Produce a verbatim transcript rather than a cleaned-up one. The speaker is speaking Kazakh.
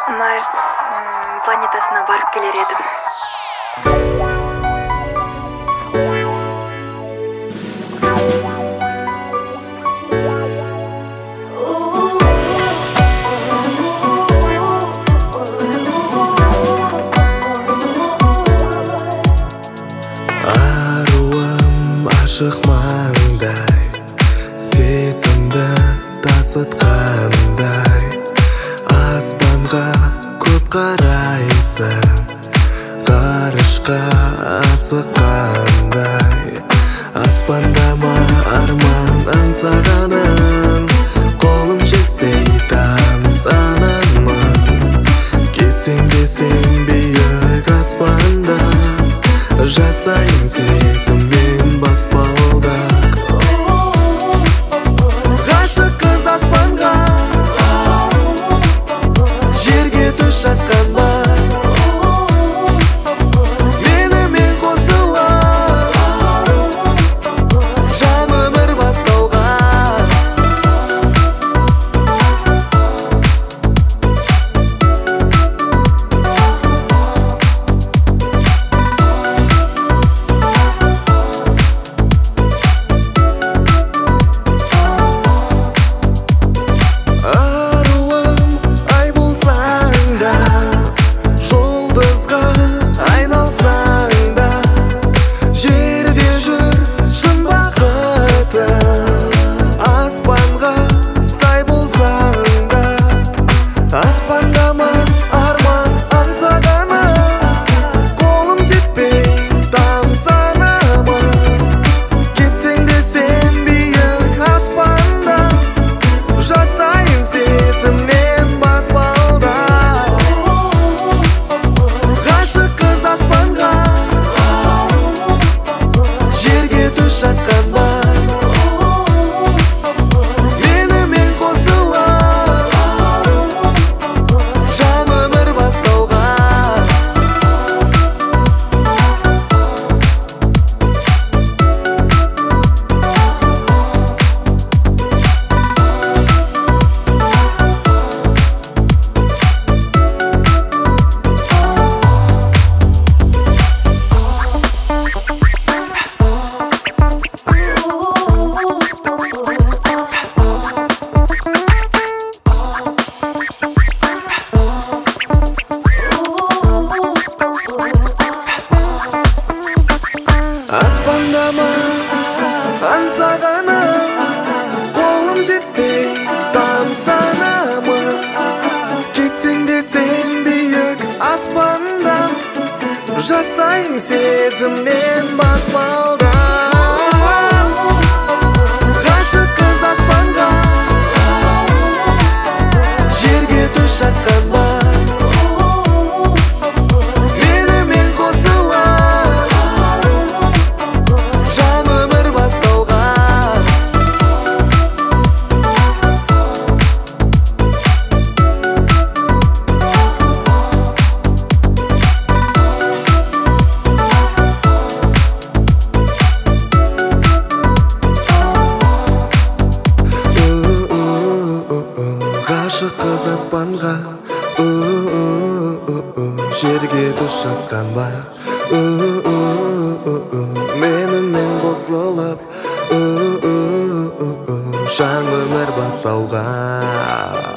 Марс м, планетасына барып келер едім. Аруым ашық маңдай, сезімді тасытқандай, аспанға көп қарайсың, ғарышқа асыққандай. Аспанда ма арман аңсағаным, қолым жетпей тамсанамын. Кетсең десең биік аспанда, жасайын сезіммен баспалдақ. Ғашық қыз аспанға, жерге түс жазған ба, менімен қосыла жаңа өмір бастауға. Жазған ба, менімен қосыла жаңа өмір бастауға. Аспанда ма аңсағаным, қолым жетпей тамсанамын. Кетсең де сен биік аспанда, жасайын сезімнен баспалдақ. Ғашық қыз аспанға, жерге түс жазған ба, ғашық қыз аспанға, жерге түс жазған ба, менімен қосылып жаңа өмір бастауға.